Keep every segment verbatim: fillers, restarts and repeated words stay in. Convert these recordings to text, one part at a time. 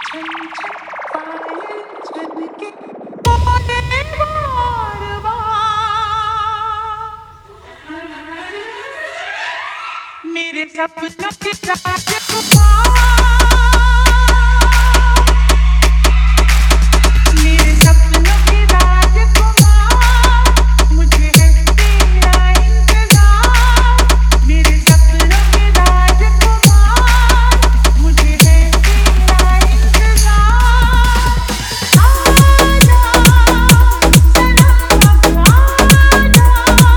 मेरे सपनों की राजकुमार मेरे सपनों की राजकुमार मुझे है तेरा इंतजार मेरे सपनों की राजकुमार मुझे है तेरा इंतजार आजा सनम आजा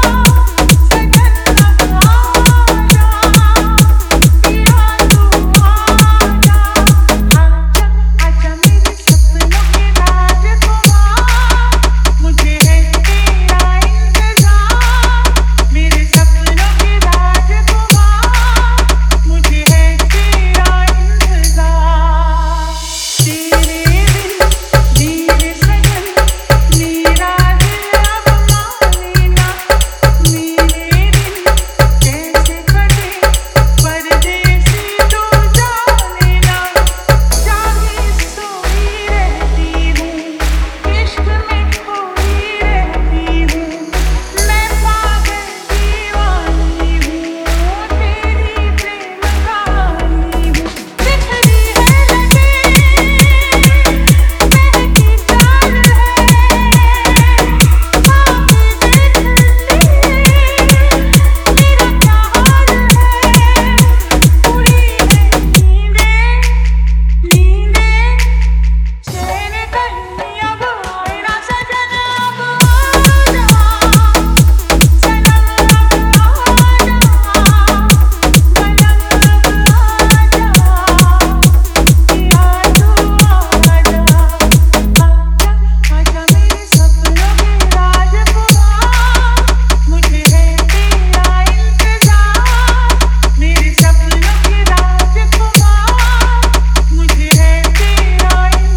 सनम आजा पिया तू आजा आजा आजा मेरे सपनों की राजकुमार मुझे है तेरा इंतजार मेरे सपनों की राजकुमार मुझे है तेरा इंतजार तेरे बिन मेरे सजन मेरा दिल अब माने ना मेरे दिन कैसे कटे परदेसी तू जाने ना जागी सोई रहती हूँ इश्क में खोई रहती हूँ मैं पागल दीवानी हूँ तेरी प्रेम कहानी हूँ बिखरी है लगे बहकी चाल है आँखें देख ले मेरा क्या हाल है पूरी है नींदें नींदें चैन कहीं अब आए ना सजन अब आजा सनम अब आजा सनम अब आजा पिया तू आजा आजा आजा मेरे सपनों के राजकुमार मुझे है तेरा इंतजार मेरे सपनों के राजकुमार मुझे है तेरा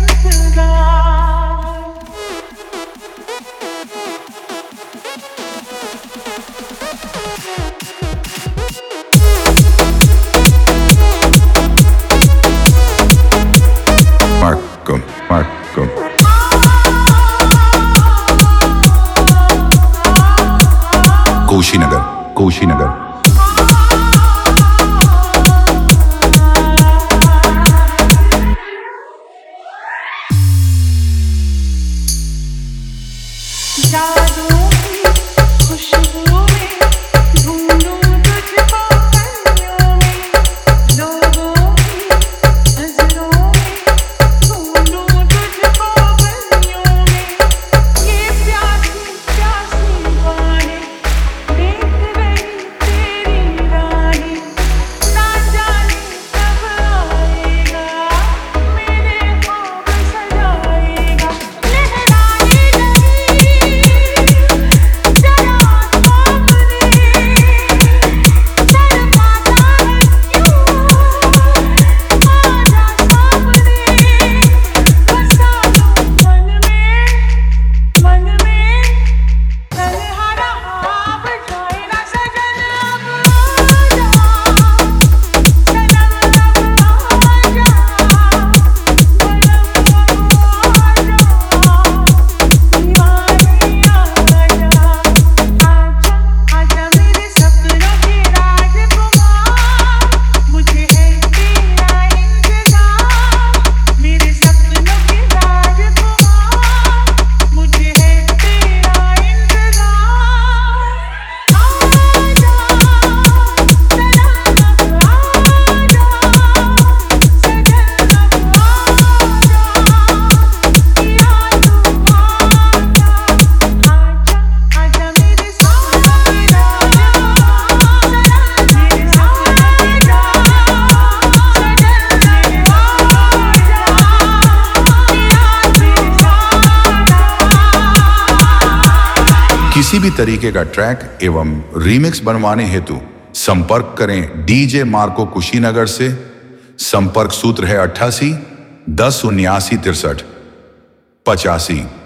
Marco, Marco. Kushinagar, Kushinagar. जादू की खुशबू में ढूंढूं तुझको कलियों में लोगों की नजरों में ढूंढूं तुझको गलियों में ये प्यासी प्यासी बाहें देख रही तेरी राहें ना जाने कब आएगा मेरे ख्वाब सजाएगा लहराए नहीं जरा सामने शर्माता है क्यों आजा सामने बसा लो मन में मन में तन्हा रहा अब जाए ना सजन अब आजा सनम अब आजा सनम अब आजा दीवानी आजा आजा आजा मेरे सपनों के राजकुमार मुझे है तेरा इंतजार मेरे सपनों के राजकुमार मुझे है तेरा इंतजार आजा सनम अब आजा सनम अब आजा पिया तू आजा आजा आजा मेरे सपनों के राजकुमार मेरे सपनों के राजकुमार सजन आजा किसी भी तरीके का ट्रैक एवं रीमिक्स बनवाने हेतु संपर्क करें डीजे मार्को कुशीनगर से। संपर्क सूत्र है अट्ठासी दस उन्यासी तिरसठ पचासी।